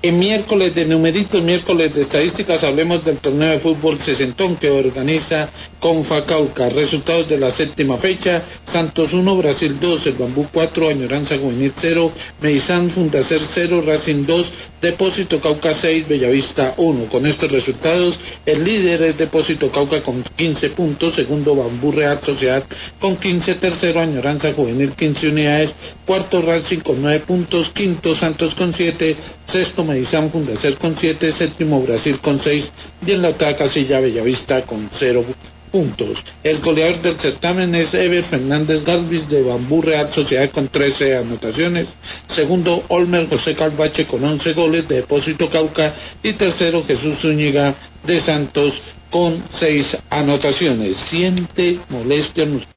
En miércoles de numeritos, miércoles de estadísticas, hablemos del torneo de fútbol sesentón que organiza Confacauca. Resultados de la séptima fecha: Santos 1, Brasil 2, El Bambú 4, Añoranza Juvenil 0, Meizán Fundacer 0, Racing 2, Depósito Cauca 6, Bellavista 1. Con estos resultados, el líder es Depósito Cauca con 15 puntos, segundo Bambú Real Sociedad con 15, tercero Añoranza Juvenil 15 unidades, cuarto Racing con 9 puntos, quinto Santos con 7, sexto Meizán Fundacer con 7, séptimo Brasil con 6 y en la otra casilla Bellavista con 0 puntos. El goleador del certamen es Ever Fernández Galvis de Bambú Real Sociedad con 13 anotaciones, segundo Olmer José Calvache con 11 goles de Depósito Cauca y tercero Jesús Zúñiga de Santos con 6 anotaciones. Siente molestia muscular